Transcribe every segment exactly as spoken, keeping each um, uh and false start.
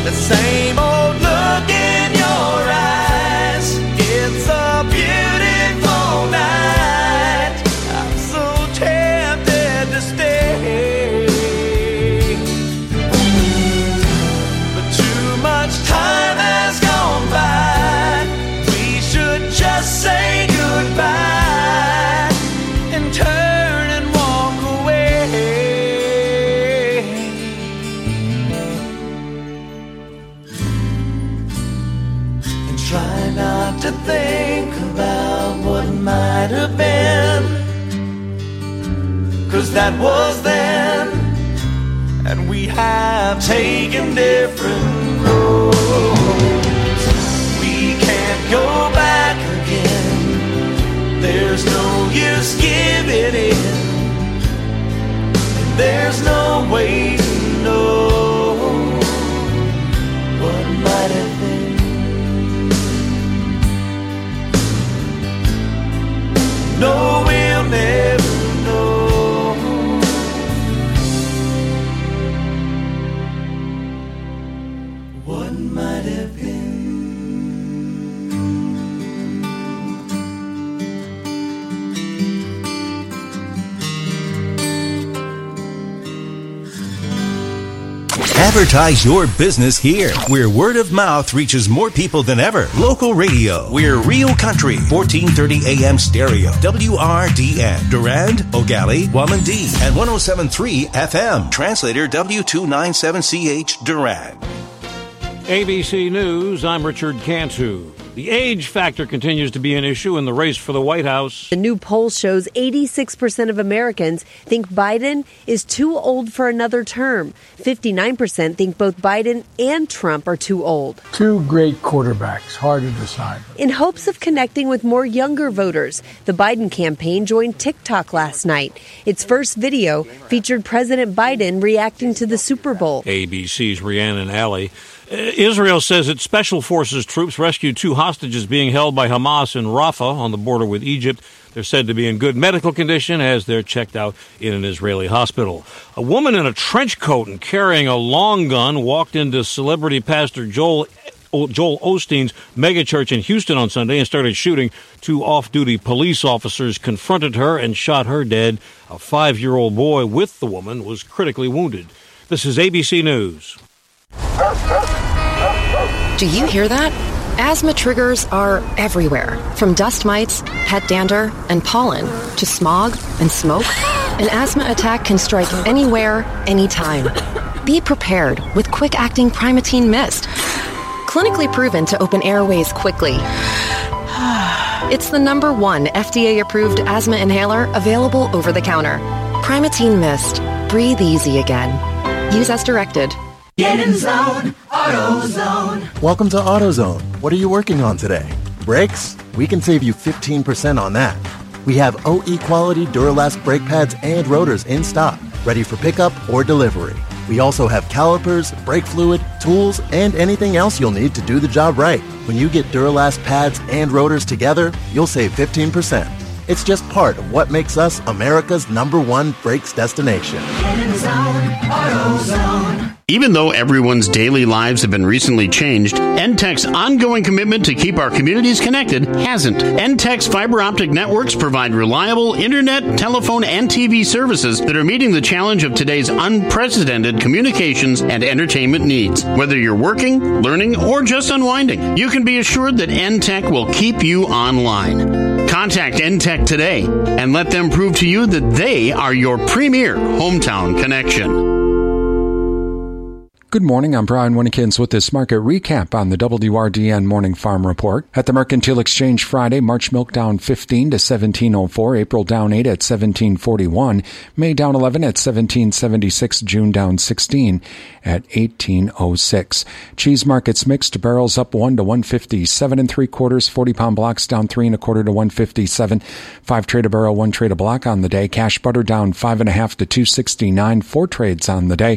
the same old look in your eyes. It's a beautiful night. I'm so tempted to stay, but too much time has gone by. We should just say goodbye and turn and walk away. And try not to think about what might have been, 'cause that was then, and we have taken different roads. We can't go back again. There's no use giving in. There's no way to know what might have been. No, we'll never know what might have been. Advertise your business here, where word of mouth reaches more people than ever. Local radio. We're Real Country, fourteen thirty A M stereo. W R D N. Durand, Ogali, Wamandee, and one oh seven point three F M. Translator W two ninety-seven C H, Durand. A B C News, I'm Richard Cantu. The age factor continues to be an issue in the race for the White House. The new poll shows eighty-six percent of Americans think Biden is too old for another term. fifty-nine percent think both Biden and Trump are too old. Two great quarterbacks, hard to decide. In hopes of connecting with more younger voters, the Biden campaign joined TikTok last night. Its first video featured President Biden reacting to the Super Bowl. A B C's Rhiannon Alley. Israel says its Special Forces troops rescued two hostages being held by Hamas in Rafah on the border with Egypt. They're said to be in good medical condition as they're checked out in an Israeli hospital. A woman in a trench coat and carrying a long gun walked into celebrity pastor Joel Joel Osteen's megachurch in Houston on Sunday and started shooting. Two off-duty police officers confronted her and shot her dead. A five-year-old boy with the woman was critically wounded. This is A B C News. Do you hear that? Asthma triggers are everywhere, from dust mites, pet dander, and pollen, to smog and smoke. An asthma attack can strike anywhere, anytime. Be prepared with quick-acting Primatene Mist. Clinically proven to open airways quickly. It's the number one F D A-approved asthma inhaler available over the counter. Primatene Mist. Breathe easy again. Use as directed. Get in zone, AutoZone. Welcome to AutoZone. What are you working on today? Brakes? We can save you fifteen percent on that. We have O E quality Duralast brake pads and rotors in stock, ready for pickup or delivery. We also have calipers, brake fluid, tools, and anything else you'll need to do the job right. When you get Duralast pads and rotors together, you'll save fifteen percent. It's just part of what makes us America's number one brakes destination. Get in zone, AutoZone. Even though everyone's daily lives have been recently changed, N T E C's ongoing commitment to keep our communities connected hasn't. N T E C's fiber optic networks provide reliable internet, telephone, and T V services that are meeting the challenge of today's unprecedented communications and entertainment needs. Whether you're working, learning, or just unwinding, you can be assured that N T E C will keep you online. Contact N T E C today and let them prove to you that they are your premier hometown connection. Good morning, I'm Brian Winnekins with this market recap on the W R D N Morning Farm Report. At the Mercantile Exchange Friday, March milk down fifteen to seventeen oh four, April down eight at seventeen forty-one, May down eleven at seventeen seventy-six, June down sixteen at eighteen oh six. Cheese markets mixed, barrels up one to one fifty-seven and three quarters, forty pound blocks down three and a quarter to one fifty-seven, five trade a barrel, one trade a block on the day. Cash butter down five and a half to two sixty-nine, four trades on the day.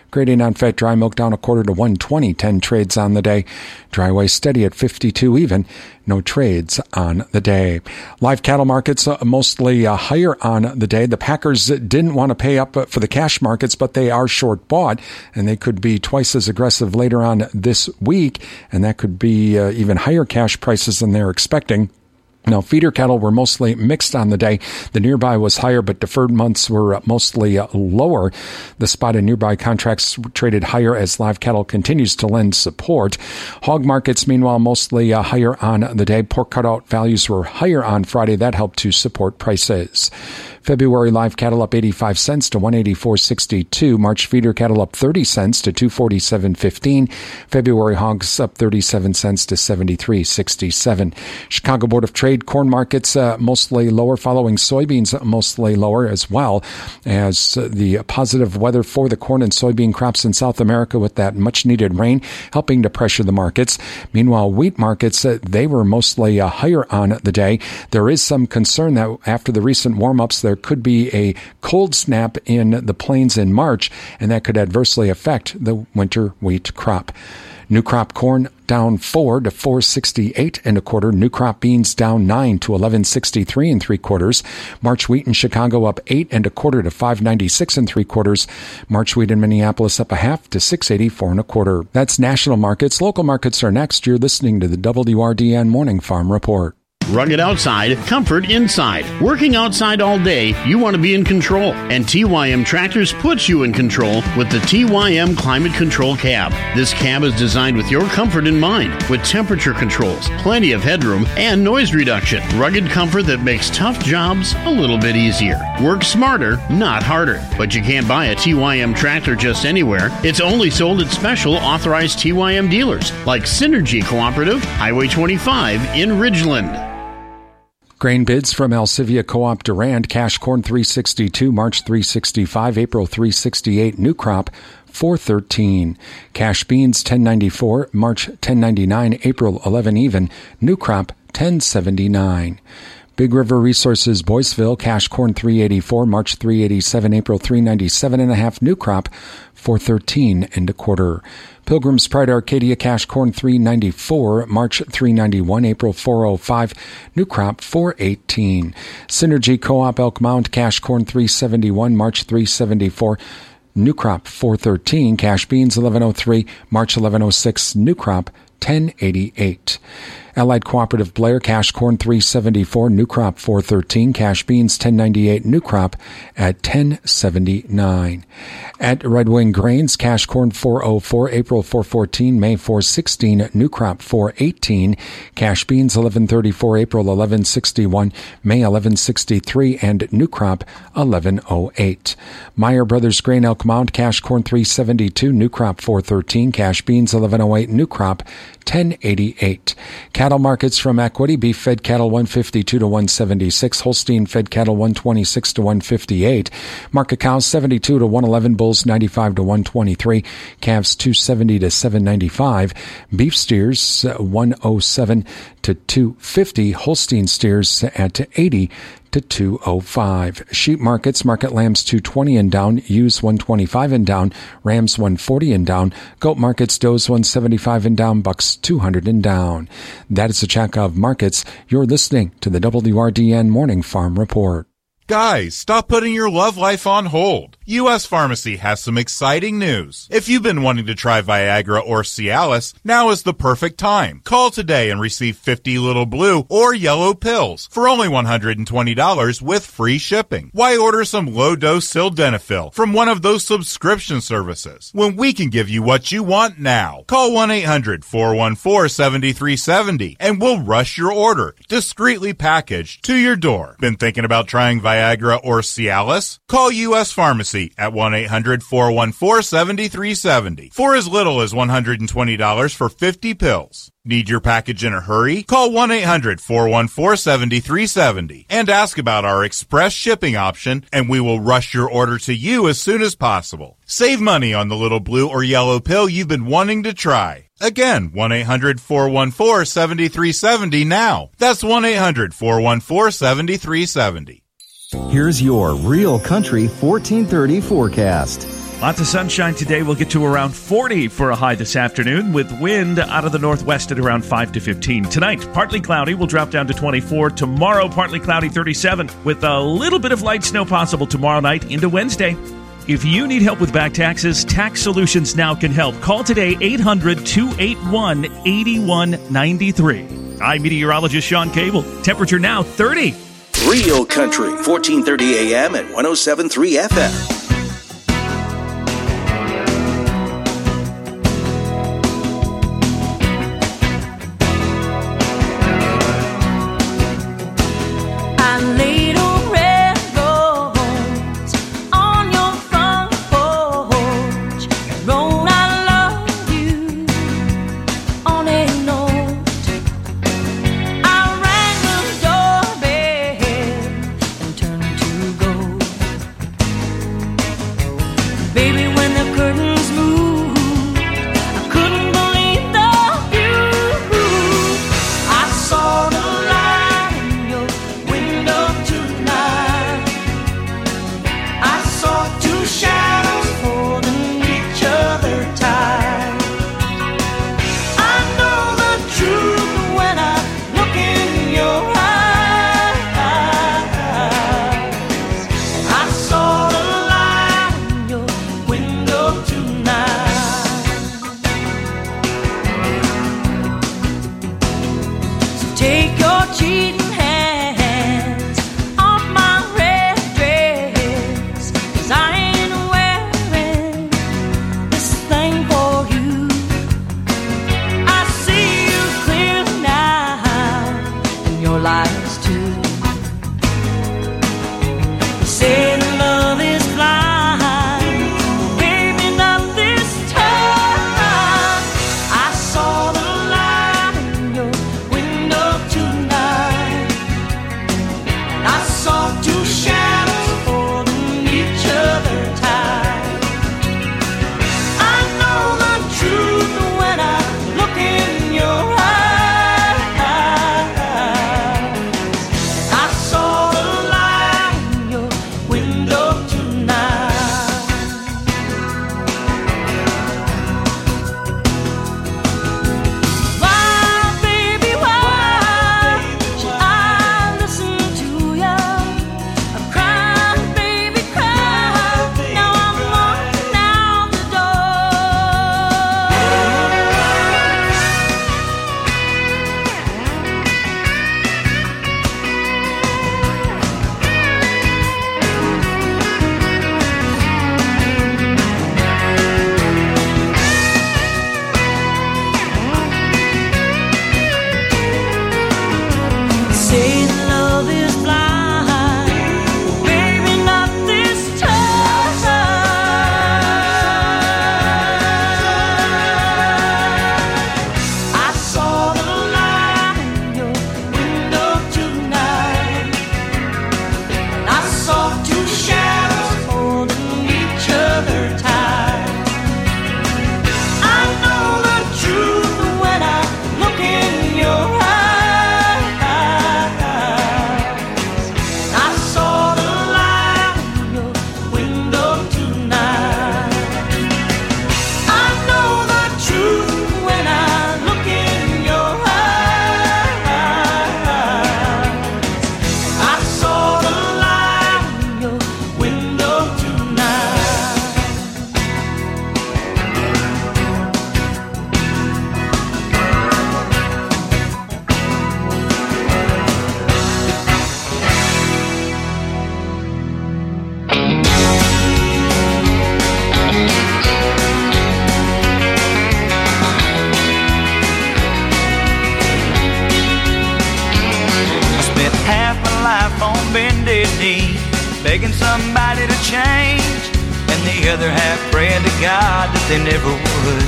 Grading on fat dry milk down a quarter to one twenty, ten trades on the day. Dry whey steady at fifty-two even. No trades on the day. Live cattle markets uh, mostly uh, higher on the day. The packers didn't want to pay up for the cash markets, but they are short bought, and they could be twice as aggressive later on this week, and that could be uh, even higher cash prices than they're expecting. Now, feeder cattle were mostly mixed on the day. The nearby was higher, but deferred months were mostly lower. The spot and nearby contracts traded higher as live cattle continues to lend support. Hog markets, meanwhile, mostly higher on the day. Pork cutout values were higher on Friday. That helped to support prices. February live cattle up eighty-five cents to one eighty-four sixty-two. March feeder cattle up thirty cents to two forty-seven fifteen. February hogs up thirty-seven cents to seventy-three sixty-seven. Chicago Board of Trade corn markets uh, mostly lower, following soybeans mostly lower as well, as uh, the positive weather for the corn and soybean crops in South America with that much needed rain helping to pressure the markets. Meanwhile, wheat markets, uh, they were mostly uh, higher on the day. There is some concern that after the recent warm-ups, there could be a cold snap in the plains in March, and that could adversely affect the winter wheat crop. New crop corn down four to four sixty-eight and a quarter. New crop beans down nine to eleven sixty-three and three quarters. March wheat in Chicago up eight and a quarter to five ninety-six and three quarters. March wheat in Minneapolis up a half to six eighty-four and a quarter. That's national markets. Local markets are next. You're listening to the W R D N Morning Farm Report. Rugged outside, comfort inside. Working outside all day, you want to be in control. And T Y M Tractors puts you in control with the T Y M Climate Control Cab. This cab is designed with your comfort in mind, with temperature controls, plenty of headroom, and noise reduction. Rugged comfort that makes tough jobs a little bit easier. Work smarter, not harder. But you can't buy a T Y M tractor just anywhere. It's only sold at special authorized T Y M dealers, like Synergy Cooperative, Highway twenty-five in Ridgeland. Grain bids from Alcivia Co-op Durand. Cash corn three sixty-two, March three sixty-five, April three sixty-eight, new crop four thirteen. Cash beans ten ninety-four, March ten ninety-nine, April eleven even, new crop ten seventy-nine. Big River Resources Boyceville, cash corn three eighty-four, March three eighty-seven, April three ninety-seven and a half, new crop four thirteen and a quarter. Pilgrim's Pride Arcadia, cash corn three ninety-four, March three ninety-one, April four oh five, new crop four eighteen. Synergy Co-op Elk Mound, cash corn three seventy-one, March three seventy-four, new crop four thirteen. Cash beans eleven oh three, March eleven oh six, new crop ten eighty-eight. Allied Cooperative Blair, cash corn three seventy-four, new crop four thirteen. Cash beans ten ninety-eight, new crop at ten seventy-nine. At Red Wing Grains, cash corn four oh four, April four fourteen, May four sixteen, new crop four eighteen. Cash beans eleven thirty-four, April eleven sixty-one, May eleven sixty-three, and new crop eleven oh eight. Meyer Brothers Grain Elk Mound, cash corn three seventy-two, new crop four thirteen. Cash beans eleven oh eight, new crop ten eighty-eight. Cattle markets from Equity: beef fed cattle one fifty-two to one seventy-six, Holstein fed cattle one twenty-six to one fifty-eight, market cows seventy-two to one eleven, bulls ninety-five to one twenty-three, calves two seventy to seven ninety-five, beef steers one oh seven to two fifty, Holstein steers at eighty to two oh five. Sheep markets: market lambs two twenty and down, ewes one twenty-five and down, rams one forty and down, goat markets: does one seventy-five and down, bucks two hundred and down. That is the check of markets. You're listening to the W R D N Morning Farm Report. Guys, stop putting your love life on hold. U S Pharmacy has some exciting news. If you've been wanting to try Viagra or Cialis, now is the perfect time. Call today and receive fifty little blue or yellow pills for only one hundred twenty dollars with free shipping. Why order some low-dose sildenafil from one of those subscription services when we can give you what you want now? Call one eight hundred, four one four, seven three seven zero and we'll rush your order, discreetly packaged, to your door. Been thinking about trying Viagra or Cialis? Call U S Pharmacy at one eight hundred, four one four, seven three seven zero for as little as one hundred twenty dollars for fifty pills. Need your package in a hurry? Call one eight hundred, four one four, seven three seven zero and ask about our express shipping option, and we will rush your order to you as soon as possible. Save money on the little blue or yellow pill you've been wanting to try. Again, one eight hundred, four one four, seven three seven zero now. That's one eight hundred, four one four, seven three seven zero. Here's your Real Country fourteen thirty forecast. Lots of sunshine today. We'll get to around forty for a high this afternoon, with wind out of the northwest at around five to fifteen. Tonight, partly cloudy. We'll drop down to twenty-four. Tomorrow, partly cloudy, thirty-seven, with a little bit of light snow possible tomorrow night into Wednesday. If you need help with back taxes, Tax Solutions Now can help. Call today, eight hundred, two eight one, eight one nine three. I'm meteorologist Sean Cable. Temperature now, thirty. Real Country, fourteen thirty A M and one oh seven point three F M. begging somebody to change, and the other half praying to God that they never would.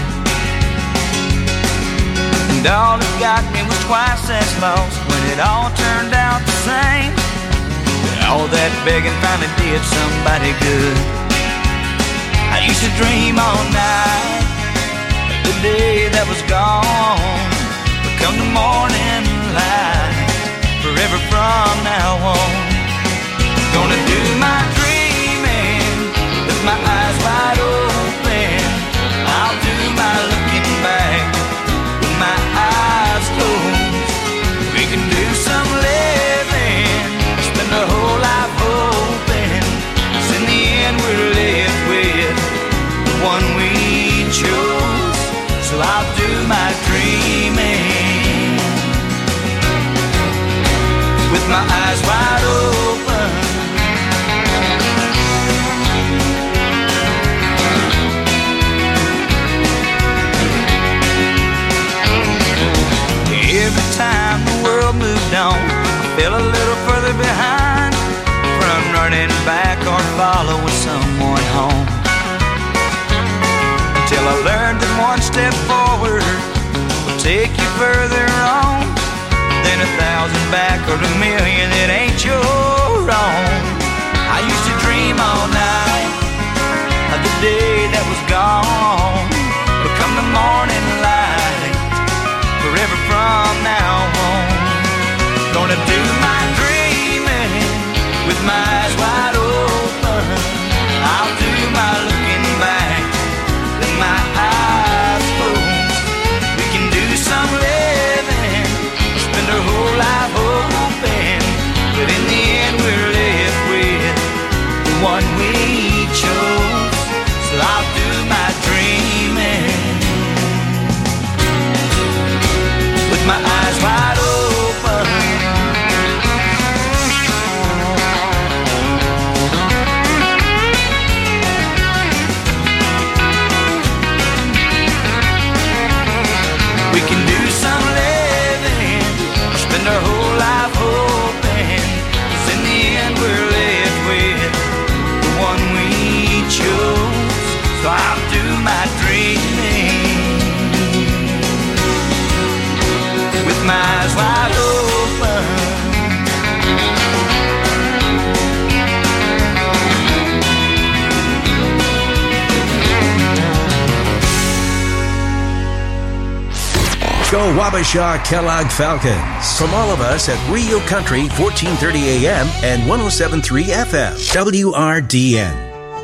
And all that got me was twice as lost when it all turned out the same. But all that begging finally did somebody good. I used to dream all night of the day that was gone, but come the morning light, forever from now on. Gonna do my dreaming with my eyes wide open. I'll do my dreaming with my eyes wide open. Every time the world moved on, I fell a little further behind from running back or following someone home. Until I learned that one step forward will take you further on than a thousand back or a million that ain't your own. I used to dream all night of the day that was gone, but come the morning light, forever from now on, gonna do my dreaming with my eyes wide open. I'll do my looking back with my eyes closed. We can do some living, spend our whole life hoping, but in the end we're left with the one we chose. So I'll do my dreaming with my eyes wide open. We can do some living, spend our whole life hoping, 'cause in the end we're left with the one we chose. So I'll do my dreaming with my eyes wide open. Go Wabasha Kellogg Falcons. From all of us at Rio Country, fourteen thirty A M and one oh seven point three F M, W R D N.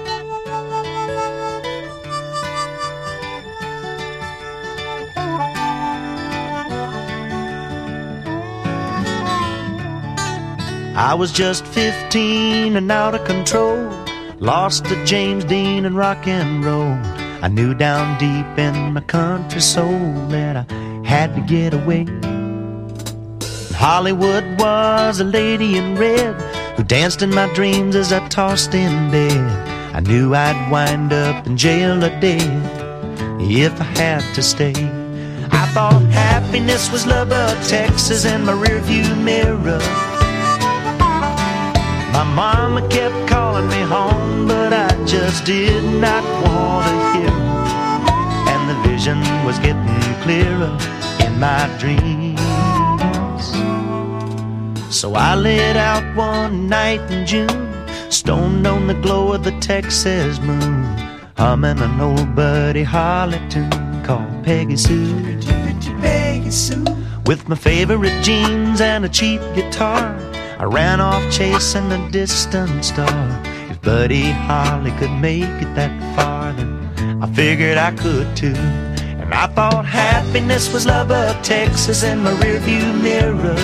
I was just fifteen and out of control, lost to James Dean and rock and roll. I knew down deep in my country soul that I had to get away. Hollywood was a lady in red who danced in my dreams as I tossed in bed. I knew I'd wind up in jail or dead if I had to stay. I thought happiness was Lubbock, Texas, in my rearview mirror. My mama kept calling me home, but I just did not want to hear her. And the vision was getting clearer in my dreams. So I lit out one night in June, stoned on the glow of the Texas moon, humming an old Buddy Holly tune called Peggy Sue. Peggy Sue. With my favorite jeans and a cheap guitar, I ran off chasing a distant star. If Buddy Holly could make it that far, then I figured I could too. And I thought happiness was Lubbock, Texas, in my rearview mirror.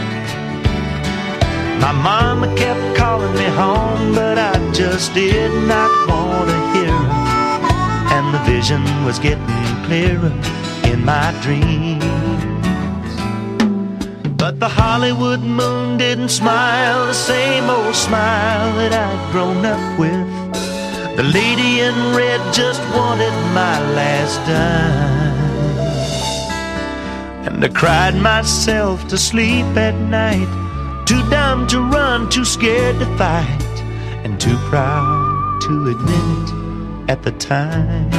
My mama kept calling me home, but I just did not want to hear her. And the vision was getting clearer in my dreams. But the Hollywood moon didn't smile the same old smile that I'd grown up with. The lady in red just wanted my last dime. And I cried myself to sleep at night, too dumb to run, too scared to fight, and too proud to admit it at the time.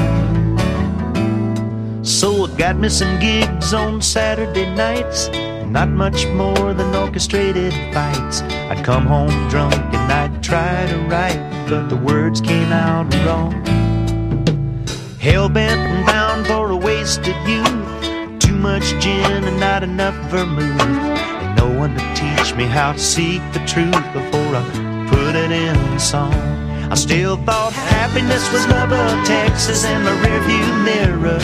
So I got me some gigs on Saturday nights, not much more than orchestrated fights. I'd come home drunk and I'd try to write, but the words came out wrong. Hell-bent and bound for a wasted youth, too much gin and not enough vermouth, and no one to teach me how to seek the truth before I put it in a song. I still thought happiness was Lubbock, Texas, in my rearview mirror.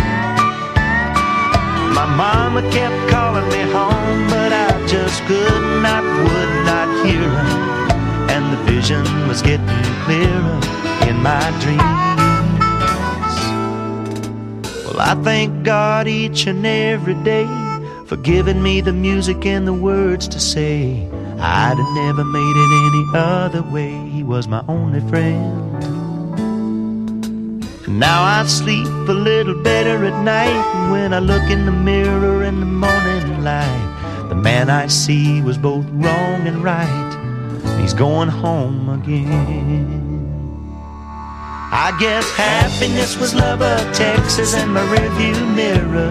My mama kept calling me home, but I just could not, would not hear her. And the vision was getting clearer in my dreams. Well, Well, I thank God each and every day for giving me the music and the words to say. I'd have never made it any other way. He was my only friend. And now I sleep a little better at night. And when I look in the mirror in the morning light, the man I see was both wrong and right. He's going home again. I guess happiness was Lubbock, Texas, and my rearview mirror.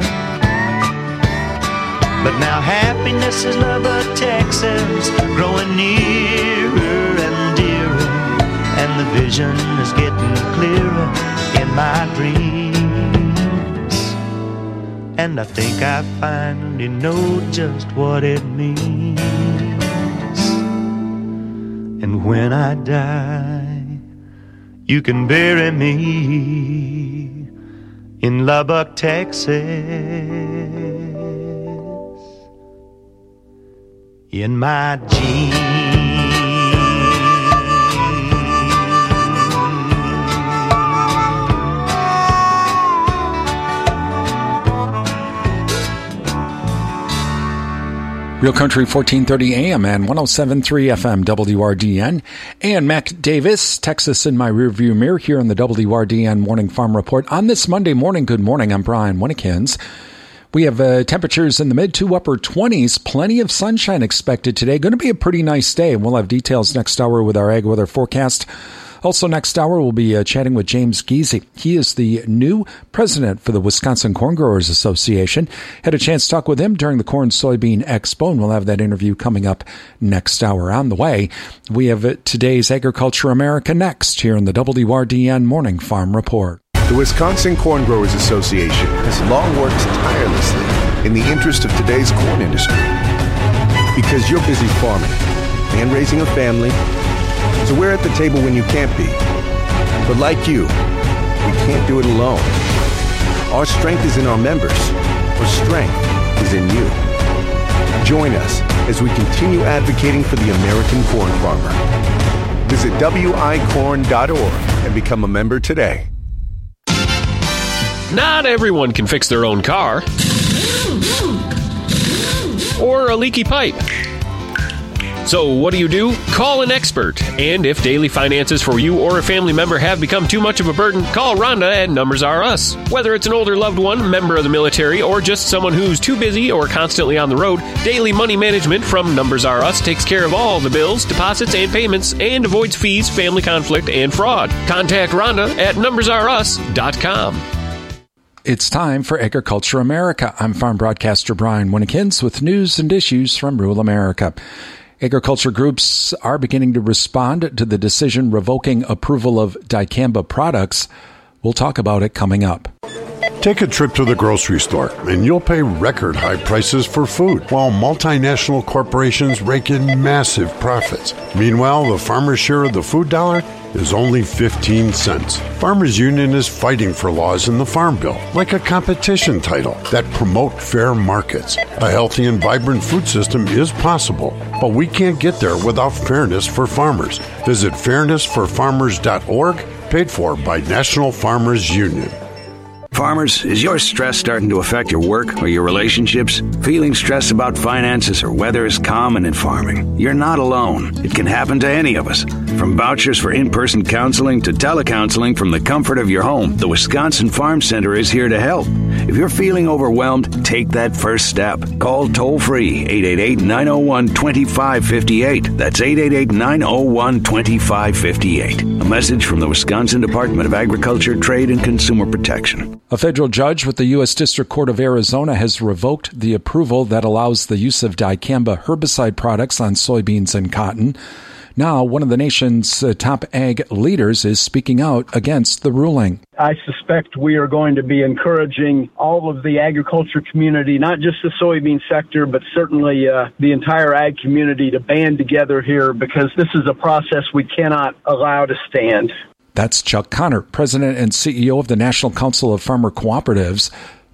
But now happiness is Lubbock, Texas, growing nearer and dearer, and the vision is getting clearer in my dreams. And I think I finally know just what it means. And when I die, you can bury me in Lubbock, Texas, in my jeans. Real Country fourteen thirty A M and one oh seven point three F M W R D N. And Mac Davis, Texas in my rearview mirror here on the W R D N Morning Farm Report. On this Monday morning, good morning, I'm Brian Winnikins. We have uh, temperatures in the mid to upper twenties. Plenty of sunshine expected today. Going to be a pretty nice day. We'll have details next hour with our ag weather forecast. Also next hour, we'll be uh, chatting with James Giese. He is the new president for the Wisconsin Corn Growers Association. Had a chance to talk with him during the Corn Soybean Expo, and we'll have that interview coming up next hour. On the way, we have uh, today's Agriculture America Next here in the W R D N Morning Farm Report. The Wisconsin Corn Growers Association has long worked tirelessly in the interest of today's corn industry. Because you're busy farming and raising a family, so we're at the table when you can't be. But like you, we can't do it alone. Our strength is in our members. Our strength is in you. Join us as we continue advocating for the American corn farmer. Visit W I corn dot org and become a member today. Not everyone can fix their own car or a leaky pipe. So what do you do? Call an expert. And if daily finances for you or a family member have become too much of a burden, call Rhonda at Numbers R Us. Whether it's an older loved one, member of the military, or just someone who's too busy or constantly on the road, Daily Money Management from Numbers R Us takes care of all the bills, deposits, and payments and avoids fees, family conflict, and fraud. Contact Rhonda at numbers r us dot com. It's time for Agriculture America. I'm farm broadcaster Brian Winnikins with news and issues from rural America. Agriculture groups are beginning to respond to the decision revoking approval of dicamba products. We'll talk about it coming up. Take a trip to the grocery store, and you'll pay record high prices for food, while multinational corporations rake in massive profits. Meanwhile, the farmer's share of the food dollar is only fifteen cents. Farmers Union is fighting for laws in the Farm Bill, like a competition title, that promote fair markets. A healthy and vibrant food system is possible, but we can't get there without fairness for farmers. Visit fairness for farmers dot org, paid for by National Farmers Union. Farmers, is your stress starting to affect your work or your relationships? Feeling stressed about finances or weather is common in farming. You're not alone. It can happen to any of us. From vouchers for in-person counseling to telecounseling from the comfort of your home, the Wisconsin Farm Center is here to help. If you're feeling overwhelmed, take that first step. Call toll-free eight eight eight, nine oh one, two five five eight. That's eight eight eight, nine oh one, two five five eight. A message from the Wisconsin Department of Agriculture, Trade, and Consumer Protection. A federal judge with the U S District Court of Arizona has revoked the approval that allows the use of dicamba herbicide products on soybeans and cotton. Now, one of the nation's uh, top ag leaders is speaking out against the ruling. I suspect we are going to be encouraging all of the agriculture community, not just the soybean sector, but certainly uh, the entire ag community to band together here, because this is a process we cannot allow to stand. That's Chuck Connor, president and C E O of the National Council of Farmer Cooperatives.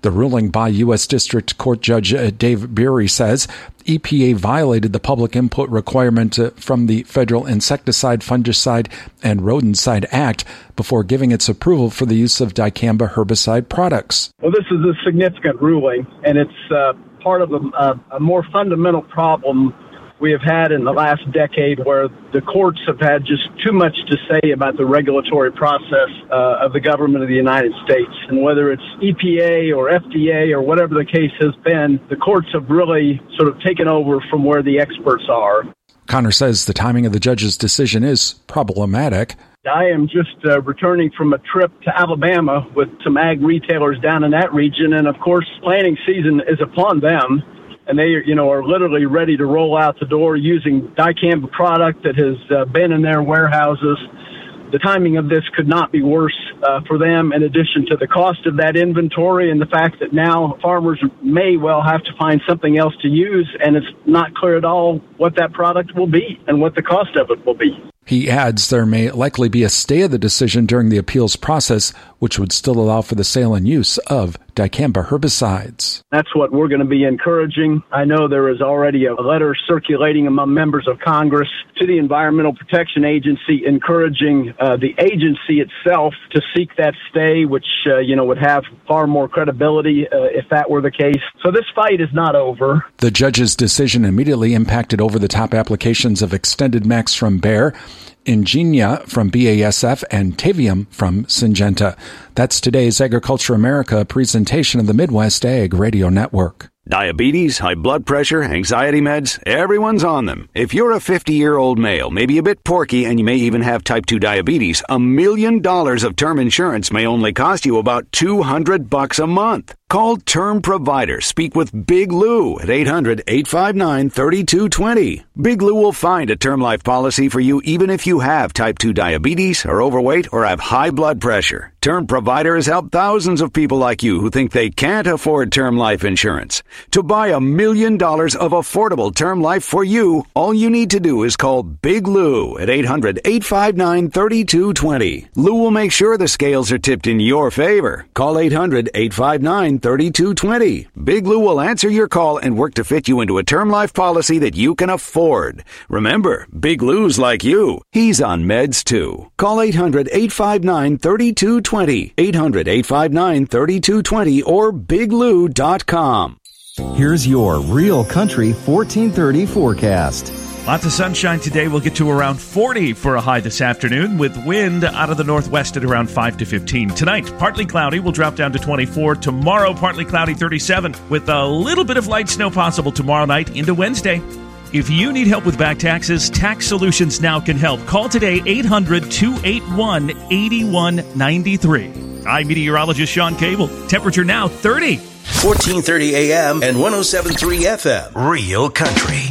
The ruling by U S District Court Judge Dave Beery says E P A violated the public input requirement from the Federal Insecticide, Fungicide, and Rodenticide Act before giving its approval for the use of dicamba herbicide products. Well, this is a significant ruling, and it's uh, part of a, a, a more fundamental problem we have had in the last decade, where the courts have had just too much to say about the regulatory process uh, of the government of the United States. And whether it's E P A or F D A or whatever the case has been, the courts have really sort of taken over from where the experts are. Connor says the timing of the judge's decision is problematic. I am just uh, returning from a trip to Alabama with some ag retailers down in that region, and of course, planting season is upon them. And they, you know, are literally ready to roll out the door using dicamba product that has uh, been in their warehouses. The timing of this could not be worse uh, for them, in addition to the cost of that inventory and the fact that now farmers may well have to find something else to use, and it's not clear at all what that product will be and what the cost of it will be. He adds there may likely be a stay of the decision during the appeals process, which would still allow for the sale and use of dicamba herbicides. That's what we're going to be encouraging. I know there is already a letter circulating among members of Congress to the Environmental Protection Agency encouraging uh, the agency itself to seek that stay, which, uh, you know, would have far more credibility uh, if that were the case. So this fight is not over. The judge's decision immediately impacted over-the-top applications of Extended Max from Bayer, Ingenia from B A S F, and Tavium from Syngenta. That's today's Agriculture America presentation of the Midwest Ag Radio Network. Diabetes, high blood pressure, anxiety meds, everyone's on them. If you're a fifty-year-old male, maybe a bit porky, and you may even have type two diabetes, a million dollars of term insurance may only cost you about two hundred bucks a month. Call Term Provider. Speak with Big Lou at eight hundred, eight five nine, three two two zero. Big Lou will find a term life policy for you even if you have type two diabetes, are overweight, or have high blood pressure. Term Provider has helped thousands of people like you who think they can't afford term life insurance. To buy a million dollars of affordable term life for you, all you need to do is call Big Lou at eight hundred, eight five nine, three two two zero. Lou will make sure the scales are tipped in your favor. Call eight hundred, eight five nine, three two two zero. Big Lou will answer your call and work to fit you into a term life policy that you can afford. Remember, Big Lou's like you. He's on meds too. Call eight hundred, eight five nine, three two two zero. eight hundred, eight five nine, three two two zero or big lou dot com. Here's your Real Country fourteen thirty forecast. Lots of sunshine today. We'll get to around forty for a high this afternoon, with wind out of the northwest at around five to fifteen. Tonight, partly cloudy. We'll drop down to twenty-four. Tomorrow, partly cloudy, thirty-seven, with a little bit of light snow possible tomorrow night into Wednesday. If you need help with back taxes, Tax Solutions Now can help. Call today, eight hundred, two eight one, eight one nine three. I'm meteorologist Sean Cable. Temperature now thirty. fourteen thirty A M and one oh seven point three F M. Real Country.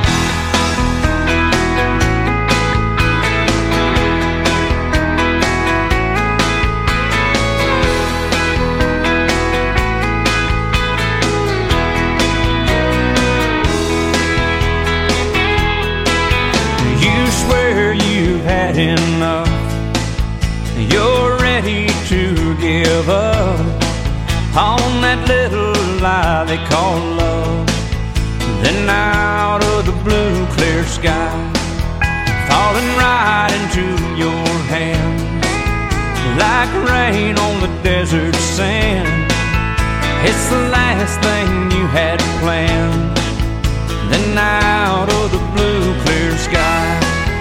Enough, you're ready to give up on that little lie they call love. Then out of the blue clear sky, falling right into your hands, like rain on the desert sand. It's the last thing you had planned. Then out of the blue clear sky,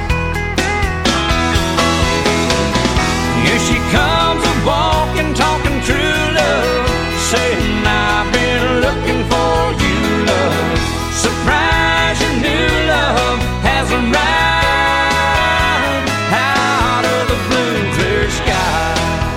here she comes a-walking, talking true love, saying I've been looking for you, love. Surprise, your new love has arrived out of the blue clear sky.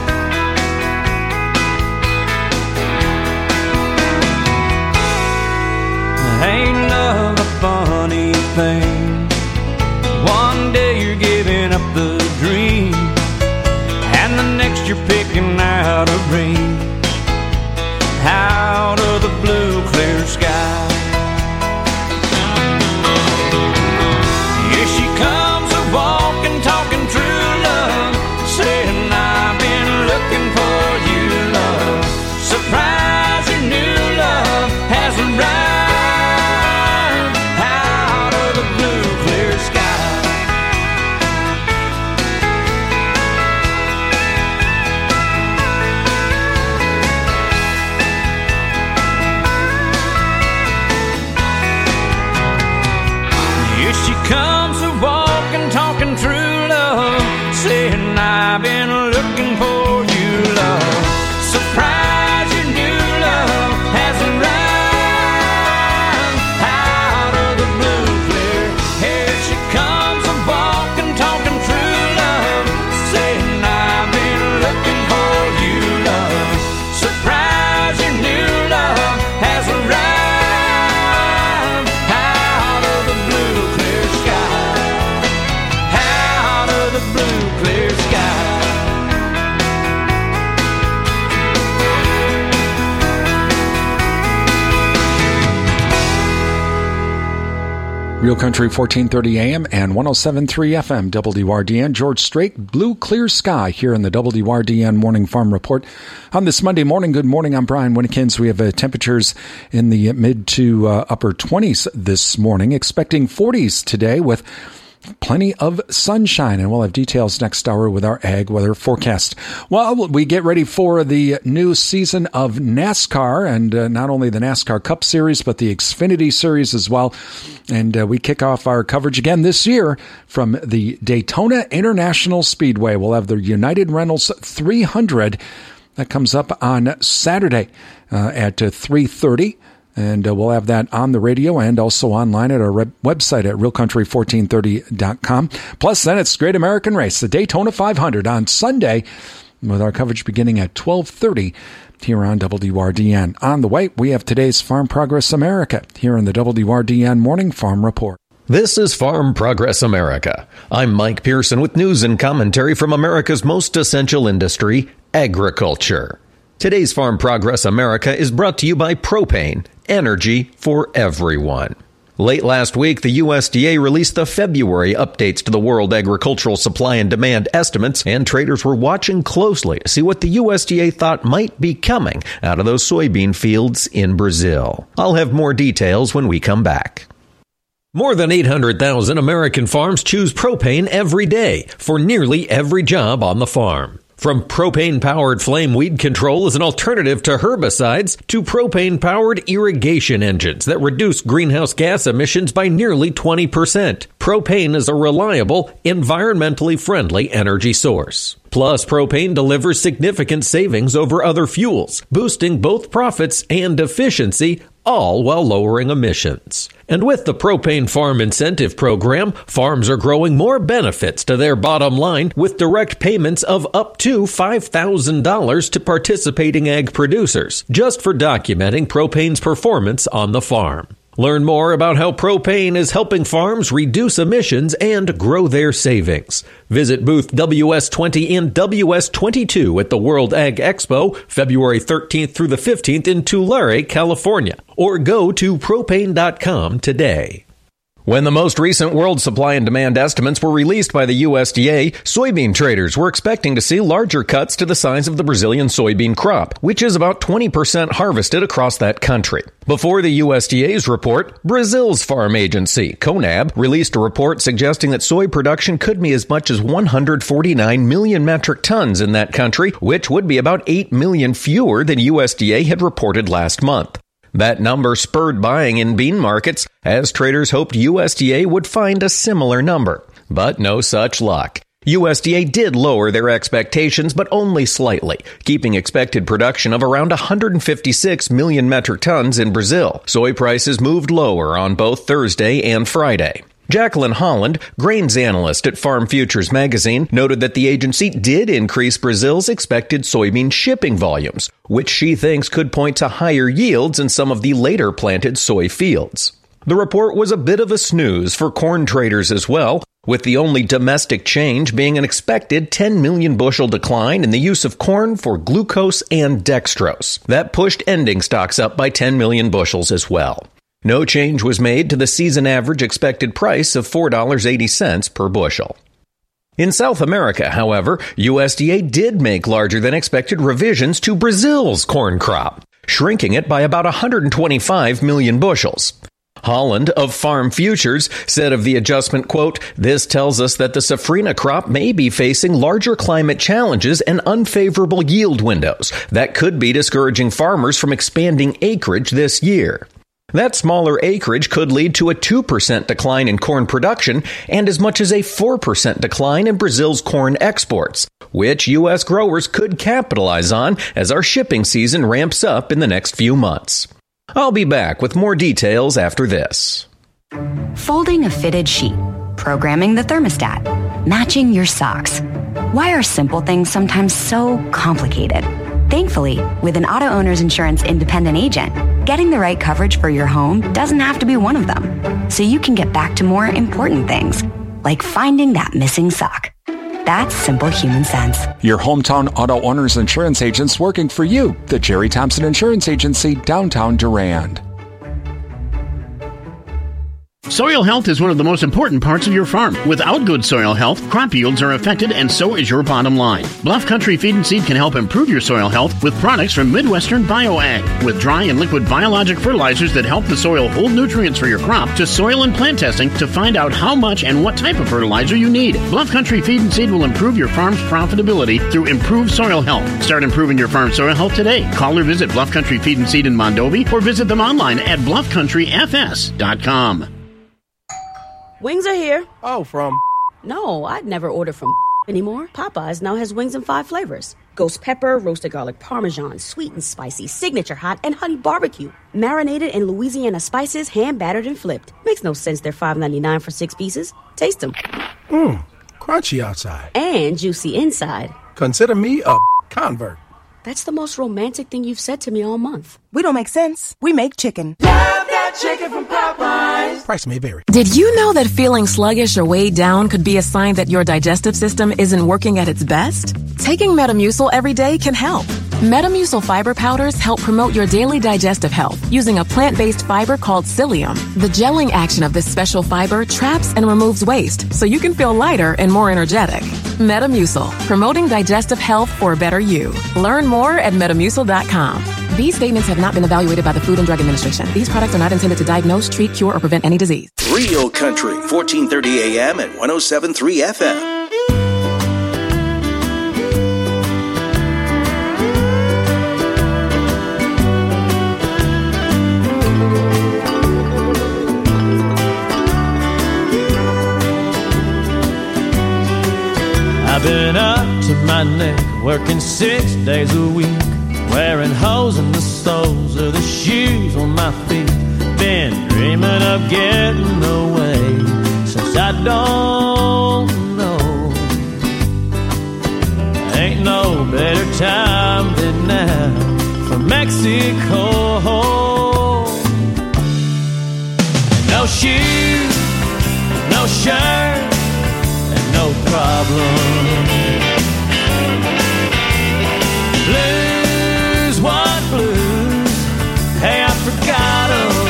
Ain't love a funny thing? One day you're giving up the dream, and the next you're picking out a ring out of the blue clear sky. Here she comes a-walking, talking true love, saying I've been looking for you, love. Surprise, Real Country fourteen thirty A M and one oh seven point three F M, W R D N. George Strait, blue clear sky here in the W R D N Morning Farm Report. On this Monday morning, good morning, I'm Brian Winnikins. We have uh, temperatures in the mid to uh, upper twenties this morning, expecting forties today with plenty of sunshine, and we'll have details next hour with our ag weather forecast. Well, we get ready for the new season of NASCAR, and uh, not only the NASCAR Cup Series, but the Xfinity Series as well. And uh, we kick off our coverage again this year from the Daytona International Speedway. We'll have the United Rentals three hundred. That comes up on Saturday uh, at uh, three thirty. And uh, we'll have that on the radio and also online at our re- website at real country fourteen thirty dot com. Plus, then it's Great American Race, the Daytona five hundred on Sunday, with our coverage beginning at twelve thirty here on W R D N. On the way, we have today's Farm Progress America here in the W R D N Morning Farm Report. This is Farm Progress America. I'm Mike Pearson with news and commentary from America's most essential industry, agriculture. Today's Farm Progress America is brought to you by Propane, energy for everyone. Late last week, the U S D A released the February updates to the World Agricultural Supply and Demand estimates, and traders were watching closely to see what the U S D A thought might be coming out of those soybean fields in Brazil. I'll have more details when we come back. More than eight hundred thousand American farms choose propane every day for nearly every job on the farm. From propane-powered flame weed control as an alternative to herbicides to propane-powered irrigation engines that reduce greenhouse gas emissions by nearly twenty percent. Propane is a reliable, environmentally friendly energy source. Plus, propane delivers significant savings over other fuels, boosting both profits and efficiency, all while lowering emissions. And with the Propane Farm Incentive Program, farms are growing more benefits to their bottom line with direct payments of up to five thousand dollars to participating ag producers, just for documenting propane's performance on the farm. Learn more about how propane is helping farms reduce emissions and grow their savings. Visit booth W S twenty and W S twenty-two at the World Ag Expo, February thirteenth through the fifteenth in Tulare, California, or go to propane dot com today. When the most recent world supply and demand estimates were released by the U S D A, soybean traders were expecting to see larger cuts to the size of the Brazilian soybean crop, which is about twenty percent harvested across that country. Before the U S D A's report, Brazil's farm agency, CONAB, released a report suggesting that soy production could be as much as one hundred forty-nine million metric tons in that country, which would be about eight million fewer than U S D A had reported last month. That number spurred buying in bean markets as traders hoped U S D A would find a similar number. But no such luck. U S D A did lower their expectations, but only slightly, keeping expected production of around one hundred fifty-six million metric tons in Brazil. Soy prices moved lower on both Thursday and Friday. Jacqueline Holland, grains analyst at Farm Futures magazine, noted that the agency did increase Brazil's expected soybean shipping volumes, which she thinks could point to higher yields in some of the later planted soy fields. The report was a bit of a snooze for corn traders as well, with the only domestic change being an expected ten million bushel decline in the use of corn for glucose and dextrose. That pushed ending stocks up by ten million bushels as well. No change was made to the season average expected price of four dollars and eighty cents per bushel. In South America, however, U S D A did make larger than expected revisions to Brazil's corn crop, shrinking it by about one hundred twenty-five million bushels. Holland of Farm Futures said of the adjustment, quote, "This tells us that the safrinha crop may be facing larger climate challenges and unfavorable yield windows that could be discouraging farmers from expanding acreage this year." That smaller acreage could lead to a two percent decline in corn production and as much as a four percent decline in Brazil's corn exports, which U S growers could capitalize on as our shipping season ramps up in the next few months. I'll be back with more details after this. Folding a fitted sheet, programming the thermostat, matching your socks. Why are simple things sometimes so complicated? Thankfully, with an auto owner's insurance independent agent, getting the right coverage for your home doesn't have to be one of them. So you can get back to more important things, like finding that missing sock. That's simple human sense. Your hometown auto owner's insurance agents working for you. The Jerry Thompson Insurance Agency, downtown Durand. Soil health is one of the most important parts of your farm. Without good soil health, crop yields are affected and so is your bottom line. Bluff Country Feed and Seed can help improve your soil health with products from Midwestern BioAg. With dry and liquid biologic fertilizers that help the soil hold nutrients for your crop, to soil and plant testing to find out how much and what type of fertilizer you need. Bluff Country Feed and Seed will improve your farm's profitability through improved soil health. Start improving your farm's soil health today. Call or visit Bluff Country Feed and Seed in Mondovi or visit them online at bluff country f s dot com. Wings are here. Oh, from? No, I'd never order from anymore. Popeyes now has wings in five flavors. Ghost pepper, roasted garlic parmesan, sweet and spicy, signature hot, and honey barbecue. Marinated in Louisiana spices, hand battered and flipped. Makes no sense they're five ninety-nine for six pieces. Taste them. Mmm, crunchy outside. And juicy inside. Consider me a convert. That's the most romantic thing you've said to me all month. We don't make sense. We make chicken. Love that chicken from Popeyes. Price may vary. Did you know that feeling sluggish or weighed down could be a sign that your digestive system isn't working at its best? Taking Metamucil every day can help. Metamucil fiber powders help promote your daily digestive health using a plant-based fiber called psyllium. The gelling action of this special fiber traps and removes waste so you can feel lighter and more energetic. Metamucil, promoting digestive health for a better you. Learn more at metamucil dot com. These statements have not been evaluated by the Food and Drug Administration. These products are not intended to diagnose, treat, cure, or prevent any disease. Real Country, fourteen thirty A M and one oh seven point three F M. I've been up to my neck, working six days a week, wearing holes in the soles of the shoes on my feet. Been dreaming of getting away since I don't know. Ain't no better time than now for Mexico. No shoes, no shirt, no problem. Blues, what blues? Hey, I forgot 'em.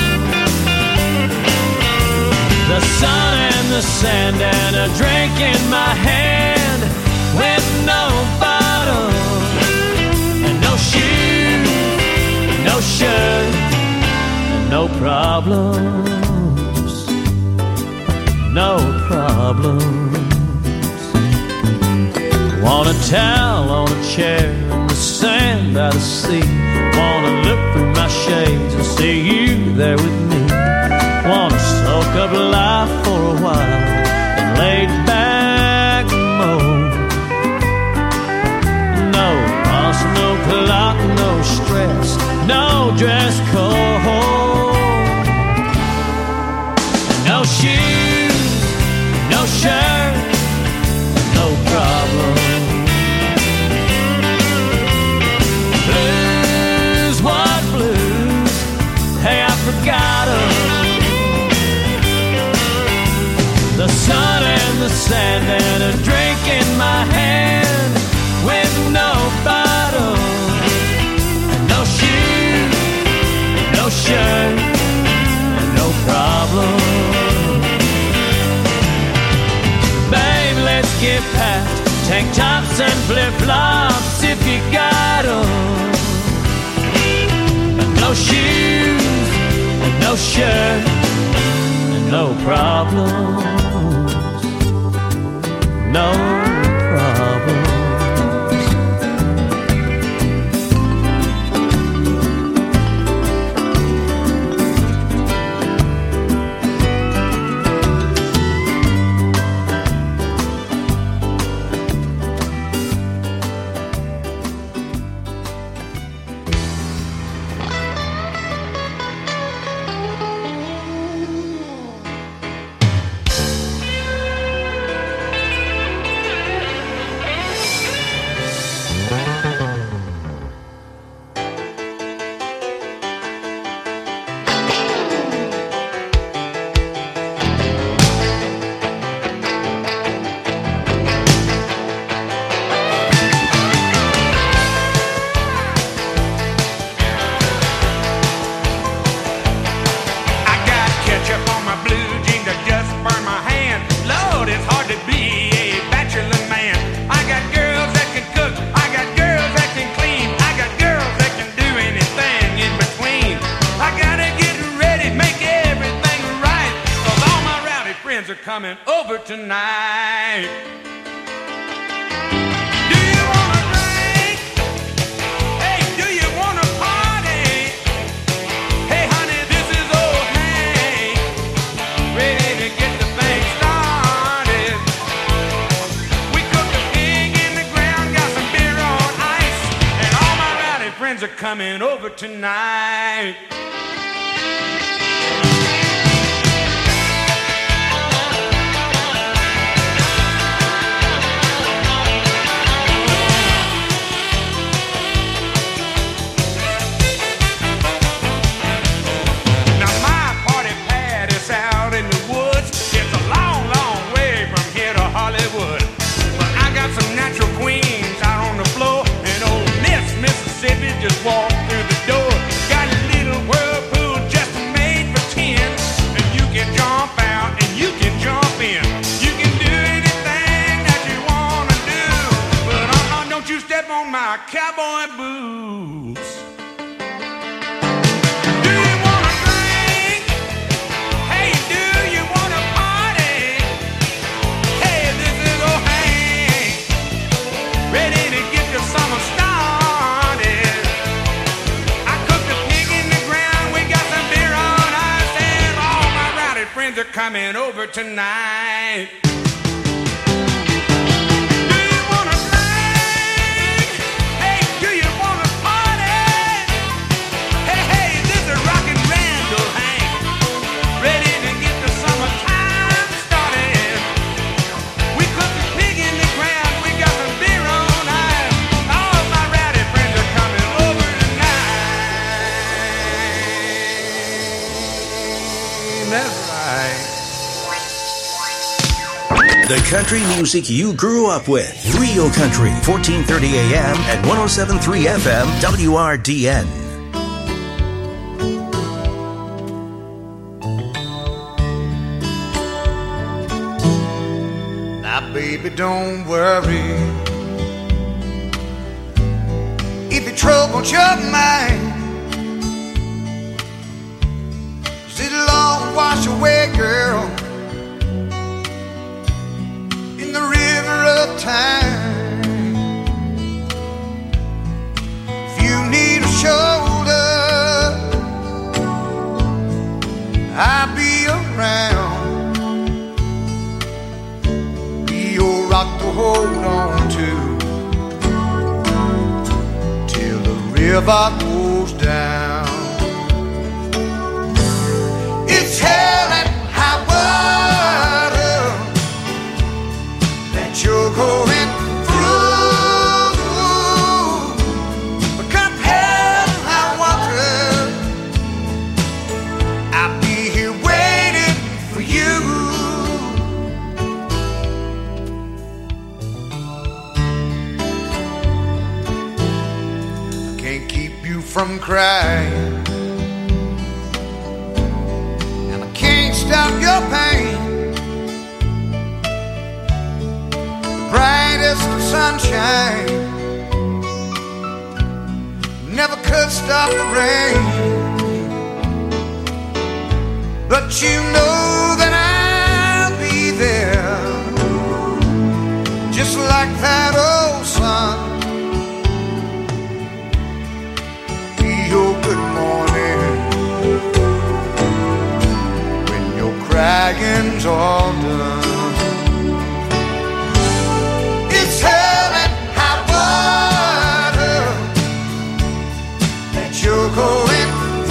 The sun and the sand and a drink in my hand with no bottle and no shoes, no shirt, and no problems, no problems. Want a towel on a chair in the sand by the sea. Wanna look through my shades and see you there with me. Wanna soak up life for a while and lay back mode. No boss, no clock, no stress, no dress code. No shoes, no shirt, no problem. Blues, what blues? Hey, I forgot 'em. The sun and the sand and a drink in my hand with no bottle and no shoes, no shirt, and no problem. Babe, let's get past tank tops and flip-flops if you got 'em. No shoes, and no shirt, and no problems, no problems. coming over tonight. Are coming over tonight. Now my party pad is out in the woods. It's a long, long way from here to Hollywood. But I got some natural queens out on the floor, and old Miss Mississippi just walked through the door. Got a little whirlpool just made for ten, and you can jump out and you can jump in. You can do anything that you wanna do, but uh-uh, don't you step on my cowboy boots. Do you wanna drink? Hey, do you wanna party? Hey, this is old Hank, ready to get the summer started. Friends are coming over tonight. Do you wanna drink? Hey, do you wanna party? Hey, hey, this is Rockin' Randall Hank, ready to get the summertime started. We cooked a pig in the ground, we got some beer on ice. All my rowdy friends are coming over tonight. That's the country music you grew up with. Rio Country, fourteen thirty A M and one oh seven point three F M, W R D N. Now, baby, don't worry. If your trouble's your mind, it'll all wash away, girl, in the river of time. If you need a shoulder, I'll be around. Be your rock to hold on to till the river goes down. It's hell and high water that you're going through. But come hell and high water, I'll be here waiting for you. I can't keep you from crying, stop your pain. The brightest of sunshine never could stop the rain. But you know that I'll be there, just like that old sun. Be your good morning, crying's all done. It's hell and high water that you're going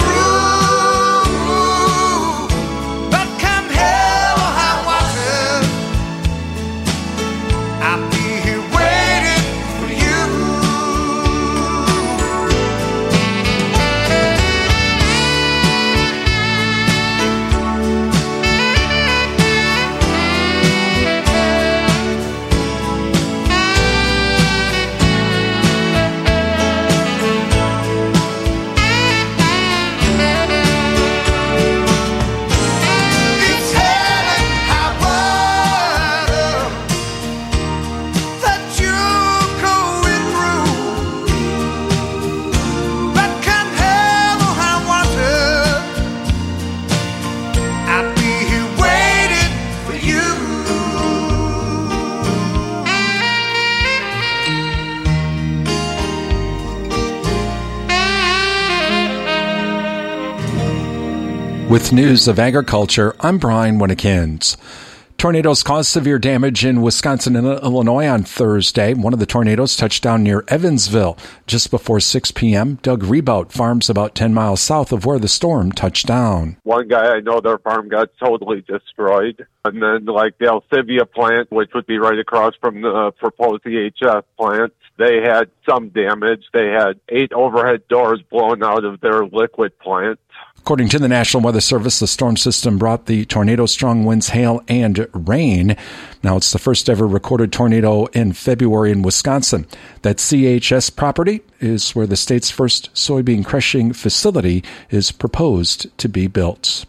through. But come hell or high water, I'll be here waiting for you. With news of agriculture, I'm Brian Winnikins. Tornadoes caused severe damage in Wisconsin and Illinois on Thursday. One of the tornadoes touched down near Evansville just before six p.m. Doug Rebout farms about ten miles south of where the storm touched down. One guy I know, their farm got totally destroyed. And then like the Alcivia plant, which would be right across from the proposed E H F plant, they had some damage. They had eight overhead doors blown out of their liquid plant. According to the National Weather Service, the storm system brought the tornado-strong winds, hail, and rain. Now, it's the first ever recorded tornado in February in Wisconsin. That C H S property is where the state's first soybean crushing facility is proposed to be built.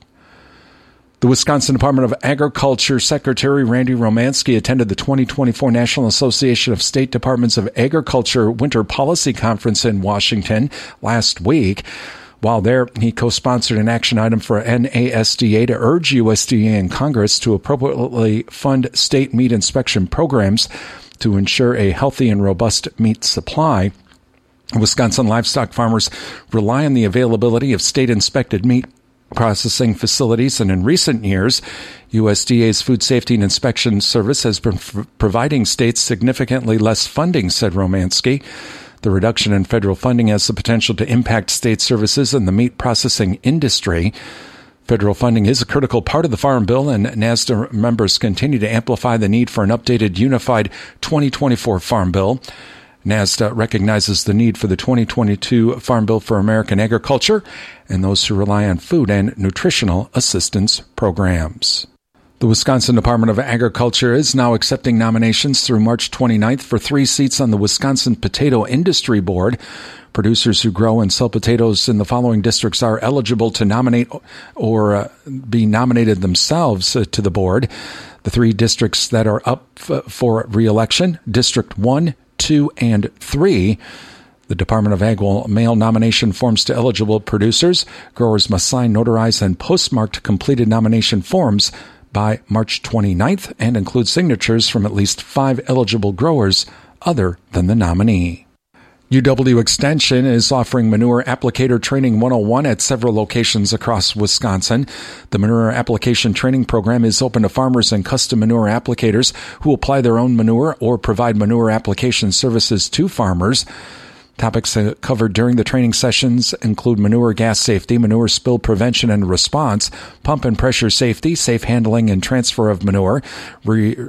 The Wisconsin Department of Agriculture Secretary Randy Romanski attended the twenty twenty-four National Association of State Departments of Agriculture Winter Policy Conference in Washington last week. While there, he co-sponsored an action item for N A S D A to urge U S D A and Congress to appropriately fund state meat inspection programs to ensure a healthy and robust meat supply. Wisconsin livestock farmers rely on the availability of state-inspected meat processing facilities, and in recent years, U S D A's Food Safety and Inspection Service has been f- providing states significantly less funding, said Romanski. The reduction in federal funding has the potential to impact state services in the meat processing industry. Federal funding is a critical part of the Farm Bill, and NASDA members continue to amplify the need for an updated, unified twenty twenty-four Farm Bill. NASDA recognizes the need for the twenty twenty-two Farm Bill for American agriculture and those who rely on food and nutritional assistance programs. The Wisconsin Department of Agriculture is now accepting nominations through March twenty-ninth for three seats on the Wisconsin Potato Industry Board. Producers who grow and sell potatoes in the following districts are eligible to nominate or uh, be nominated themselves uh, to the board. The three districts that are up f- for re-election, District one, two, and three. The Department of Ag will mail nomination forms to eligible producers. Growers must sign, notarize, and postmarked completed nomination forms by March twenty-ninth and include signatures from at least five eligible growers other than the nominee. U W Extension is offering Manure Applicator Training one oh one at several locations across Wisconsin. The Manure Application Training Program is open to farmers and custom manure applicators who apply their own manure or provide manure application services to farmers. Topics covered during the training sessions include manure gas safety, manure spill prevention and response, pump and pressure safety, safe handling and transfer of manure, reading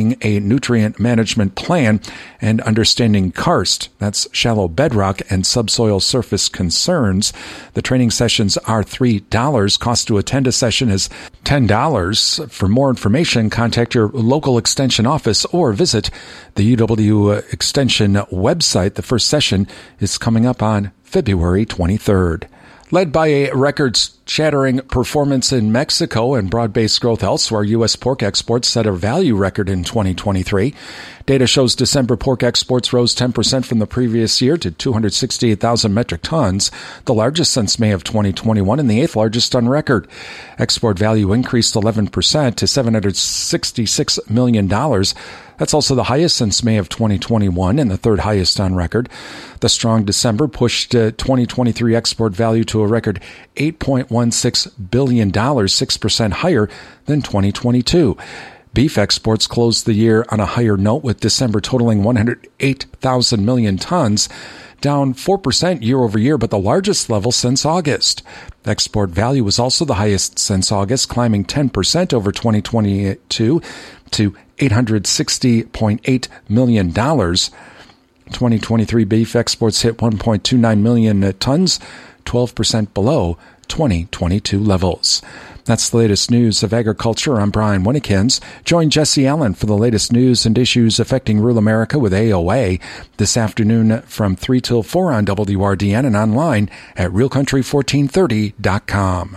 a nutrient management plan, and understanding karst, that's shallow bedrock, and subsoil surface concerns. The training sessions are three dollars. Cost to attend a session is ten dollars. For more information, contact your local extension office or visit the U W Extension website. The first session is coming up on February twenty-third. Led by a record-shattering performance in Mexico and broad-based growth elsewhere, U S pork exports set a value record in twenty twenty-three. Data shows December pork exports rose ten percent from the previous year to two hundred sixty-eight thousand metric tons, the largest since May of twenty twenty-one and the eighth largest on record. Export value increased eleven percent to seven hundred sixty-six million dollars. That's also the highest since May of twenty twenty-one and the third highest on record. The strong December pushed uh, twenty twenty-three export value to a record eight point one six billion dollars, six percent higher than twenty twenty-two. Beef exports closed the year on a higher note, with December totaling one hundred eight thousand million tons, down four percent year over year, but the largest level since August. Export value was also the highest since August, climbing ten percent over twenty twenty-two to eight hundred sixty point eight million dollars. twenty twenty-three beef exports hit one point two nine million tons, twelve percent below twenty twenty-two levels. That's the latest news of agriculture. I'm Brian Winnikins. Join Jesse Allen for the latest news and issues affecting rural America with A O A this afternoon from three till four on W R D N and online at real country fourteen thirty dot com.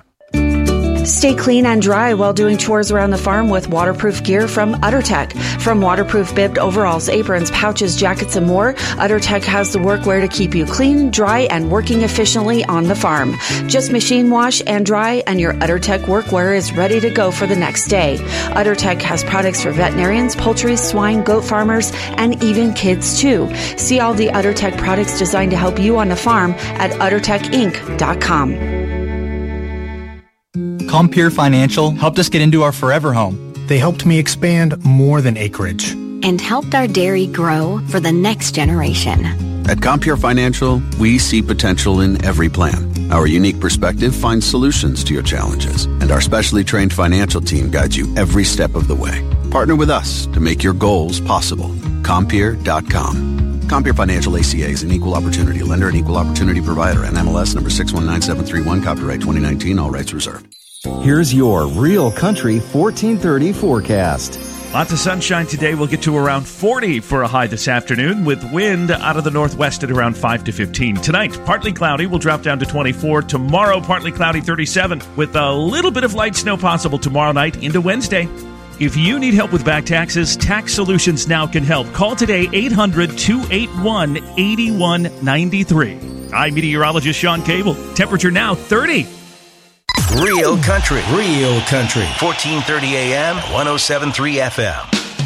Stay clean and dry while doing chores around the farm with waterproof gear from UtterTech. From waterproof bibbed overalls, aprons, pouches, jackets, and more, UtterTech has the workwear to keep you clean, dry, and working efficiently on the farm. Just machine wash and dry, and your UtterTech workwear is ready to go for the next day. UtterTech has products for veterinarians, poultry, swine, goat farmers, and even kids too. See all the UtterTech products designed to help you on the farm at utter tech inc dot com. Compeer Financial helped us get into our forever home. They helped me expand more than acreage. And helped our dairy grow for the next generation. At Compeer Financial, we see potential in every plan. Our unique perspective finds solutions to your challenges, and our specially trained financial team guides you every step of the way. Partner with us to make your goals possible. Compeer dot com. Compeer Financial A C A is an equal opportunity lender and equal opportunity provider. N M L S number six one nine seven three one. Copyright twenty nineteen. All rights reserved. Here's your Real Country fourteen thirty forecast. Lots of sunshine today. We'll get to around forty for a high this afternoon, with wind out of the northwest at around five to fifteen. Tonight, partly cloudy. We'll drop down to twenty-four. Tomorrow, partly cloudy, thirty-seven, with a little bit of light snow possible tomorrow night into Wednesday. If you need help with back taxes, Tax Solutions Now can help. Call today, eight hundred, two eight one, eight one nine three. I'm meteorologist Sean Cable. Temperature now, thirty. Real Country. Real Country. fourteen thirty A M, one oh seven point three F M.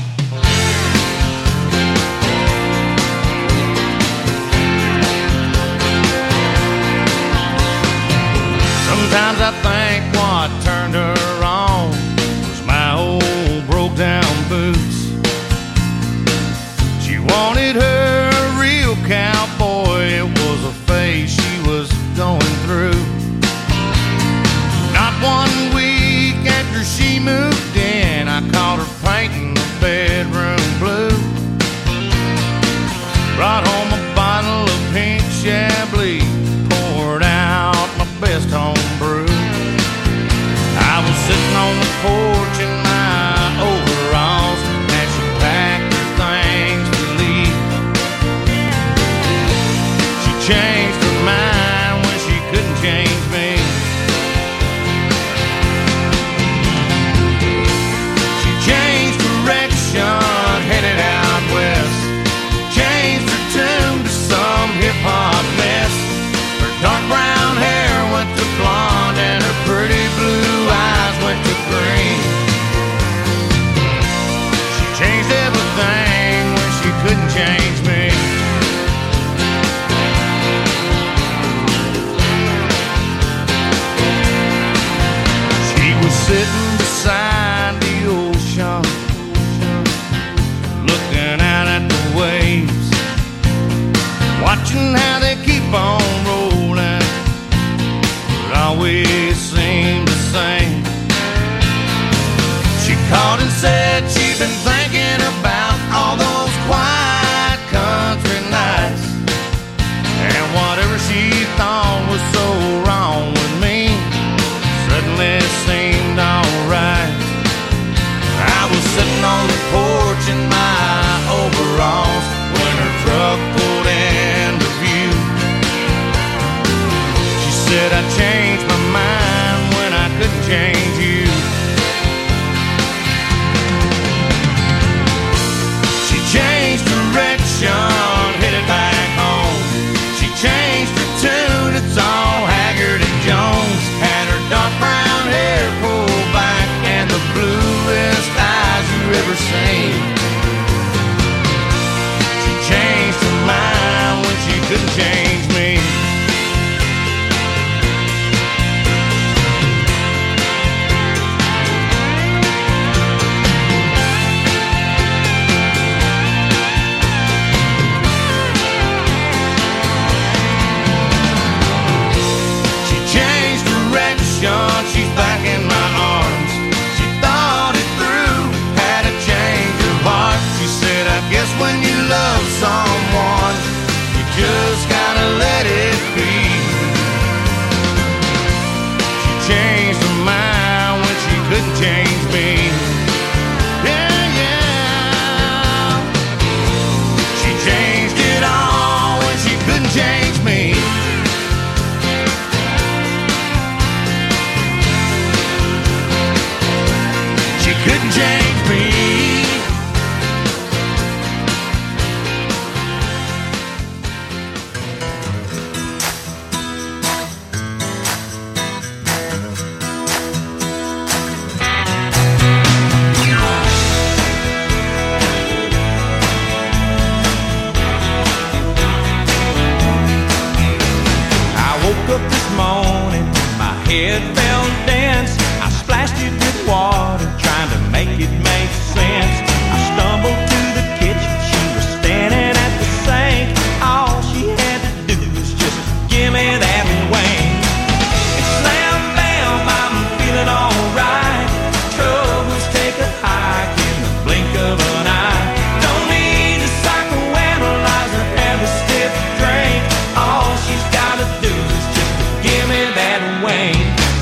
Sometimes I think what turned her on was my old broke down boots. She wanted her a real cowboy. It was a phase she was going through. Not one week after she moved in, I caught her painting the bedroom blue. Brought home a bottle of pink Chablis, poured out my best home brew. I was sitting on the porch in my overalls as she packed her things to leave. She changed her mind when she couldn't change me. She changed direction, headed out west. Changed her tune to some hip-hop mess. Her dark brown hair went to blonde and her pretty blue eyes went to green. She changed everything when she couldn't change me. She was sitting beside the ocean, looking out at the waves, watching how they keep on rolling, but always seem the same. She called and said she'd been thinking about all those quiet country nights, and whatever she thought was so wrong with me suddenly seemed alright. I was sitting on the porch in my overalls when her truck pulled into view. She said I changed my mind when I couldn't change you. She changed direction, headed back home. She changed her tune, it's all Haggard and Jones. Had her dark brown hair pulled back and the bluest eyes you ever seen. She changed her mind when she couldn't change me. She changed direction, she's back in my arms. She thought it through, had a change of heart. She said, I guess when you love someone, you just gotta let it be. She changed her mind when she couldn't change me. Yeah, yeah. She changed it all when she couldn't change me. She couldn't change me. I woke up this morning, my head felt dense. splashed it with water, trying to make it make sense. I stumbled to the kitchen, she was standing at the sink. All she had to do was just give me that wing. And slam bam, I'm feeling alright. Troubles take a hike in the blink of an eye. Don't need a psychoanalyze or have a stiff drink. All she's gotta do is just give me that wing.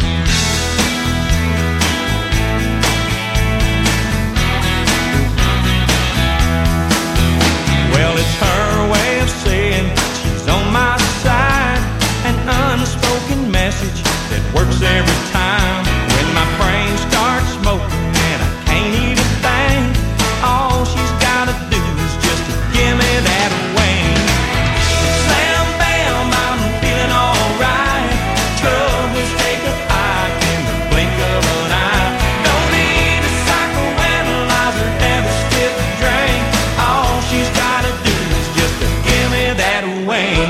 Well, it's her way of saying she's on my side. An unspoken message that works every time. When my brain starts smoking and I can't even think, all she's gotta do is just give me that wing. Slam bam, I'm feeling alright. Troubles take a hike in the blink of an eye. Don't need a psychoanalyzer, have a stiff drink. All she's gotta do is just give me that wing.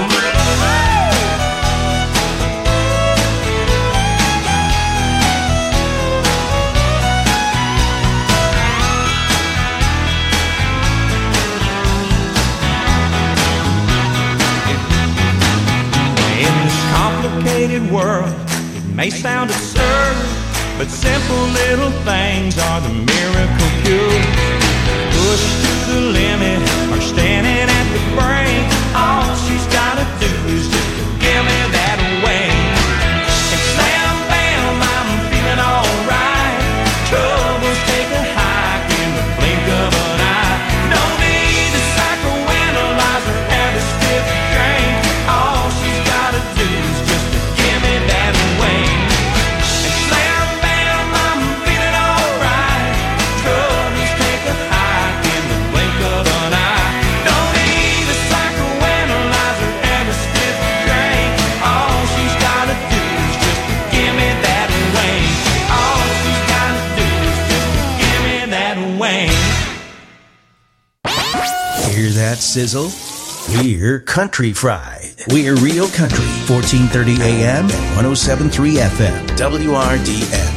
In this complicated world, it may sound absurd, but simple little things are the miracle cure. Pushed to the limit or standing at the brink, all she's gotta do is just give me that wing. And slam bam, I'm feeling alright. Troubles take a hike in the blink of an eye. Don't need a psychoanalyzer, have a stiff drink. All she's gotta do is just give me that wing. And slam bam, I'm feeling alright. Troubles take a hike in the blink of an eye. Don't need a psychoanalyzer, have a stiff drink. All she's gotta do is just give me that wing. All she's gotta do is just give me that wing. Hear that sizzle? We're Country Fried. We're Real Country, fourteen thirty A M and one oh seven point three F M, W R D N.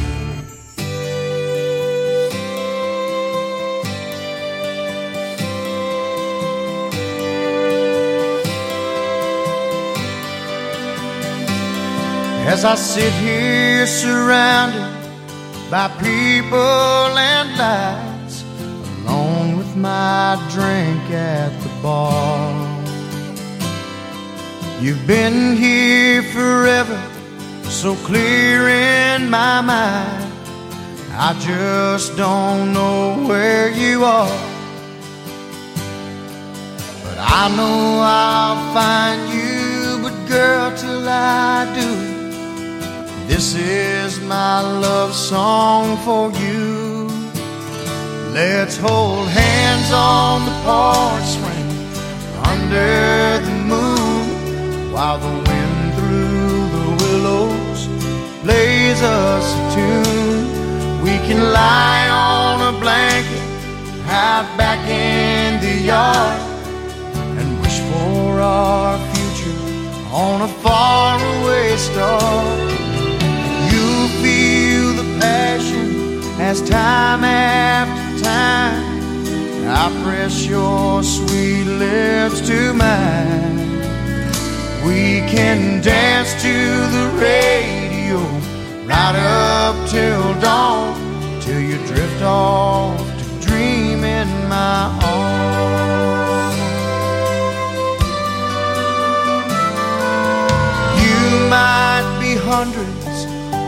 As I sit here surrounded by people and lights, alone with my drink at the bar. You've been here forever, so clear in my mind. I just don't know where you are, but I know I'll find you. But girl, till I do, this is my love song for you. Let's hold hands on the porch swing under the moon, while the wind through the willows plays us a tune. We can lie on a blanket out back in the yard and wish for our future on a faraway star. You feel the passion as time after time I press your sweet lips to mine. We can dance to the radio right up till dawn, till you drift off to dream in my arms. You might be hundreds